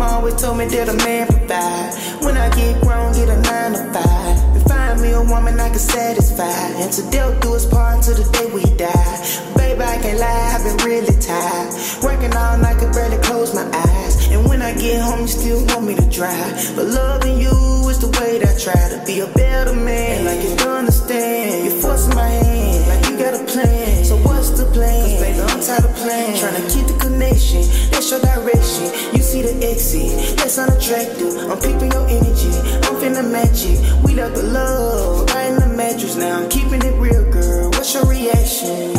always told me that a man provide. When I get grown, get a 9 to 5. And find me a woman I can satisfy. And to death do us part until the day we die. Baby, I can't lie, I've been really tired. Working all night, could barely close my eyes. And when I get home, you still want me to drive. But loving you is the way that I try to be a better man. Like you don't understand, you're forcing my hand. Like you got a plan, so what's the plan? Cause baby, I'm tired of playing. Trying to keep the connection, that's your direction. You see the exit, that's unattractive. I'm peeping your energy, I'm finna match it. We left the love right in the mattress. Now I'm keeping